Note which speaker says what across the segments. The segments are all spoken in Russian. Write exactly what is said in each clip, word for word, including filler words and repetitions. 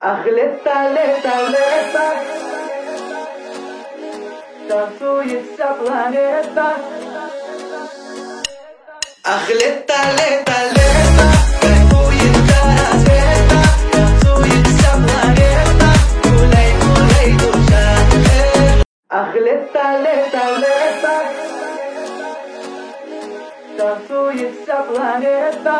Speaker 1: Ах, лето, лето, лето, танцует вся планета. Ах, лето, лето, лето, кайфует до рассвета, танцует вся планета. Гуляй, гуляй, душа. Ах, лето, лето, лето, танцует вся планета.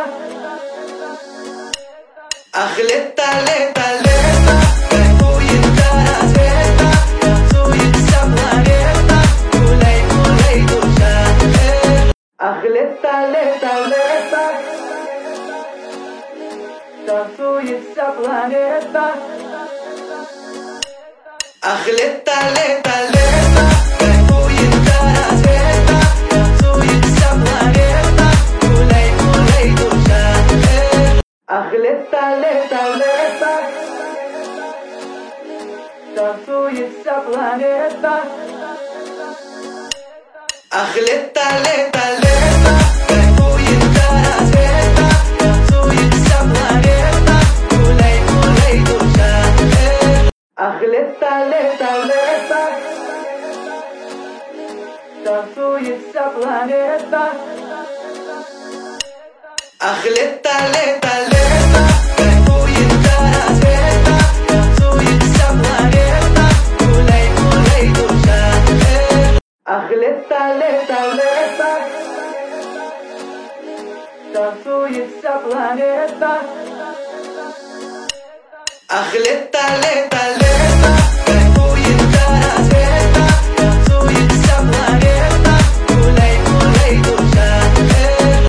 Speaker 1: Ах, лето, лето, лето, кайфует до рассвета, танцует вся планета. Гуляй, гуляй, душа. Ах, лето, лето, лето, танцует вся планета. Ах, лето, лето, лето, кайфует до рассвета, танцует вся планета. Гуляй, гуляй, душа. Ах, лето, лето, лето, танцует вся планета. Ах, лето, лето, лето, кайфует до рассвета, танцует вся планета. Гуляй, гуляй, душа. Ах, лето, лето, лето, танцует вся планета. Ах, лето, лето, лето, кайфует до рассвета, танцует вся планета. Гуляй, гуляй, душа. Ах, лето, лето, лето, танцует вся планета. Ах, лето, лето, лето.